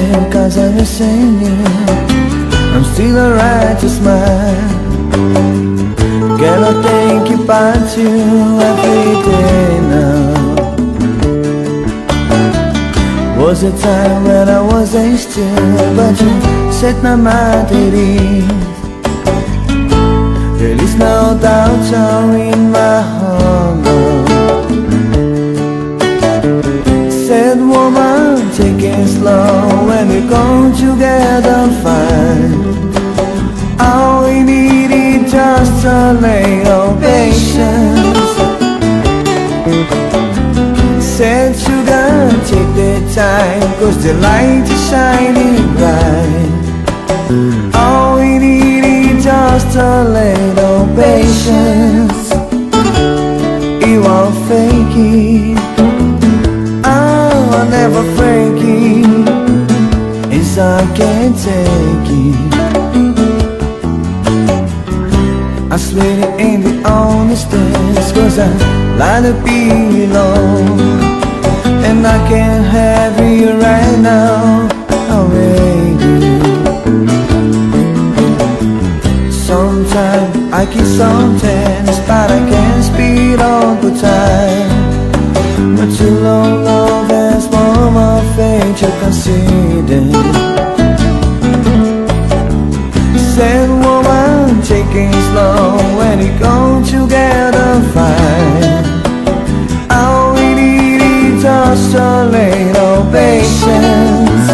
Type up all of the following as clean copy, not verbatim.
it, 'cause I'm missing you. I'm still alright to smile. Gonna think about you every day now. Was a time when I wasn't still, but you set my mind at ease. There is no doubt you're in my heart now. Said woman, take it slow. When we come together fine. All we need is just a little patience. Said sugar, take the time, 'cause the light is shining bright. All we need is just a little patience. You won't fake it, I'll never break it. It's I can't take it. I swear it ain't the honestest, 'cause I like to be alone. And I can't have you right now, oh baby. Sometimes I keep some tense, but I can't speed all the time. But you love, there's more my fate you consider. Said woman, taking slow. When you go together fine. All we need is just a little patience.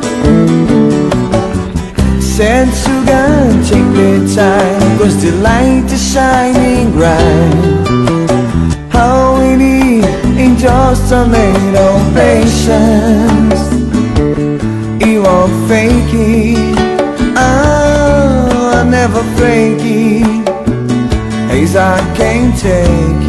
Said sugar, take the time, 'cause the light is shining bright. All we need is just a little patience. You won't fake it, I'll never break it. As I can't take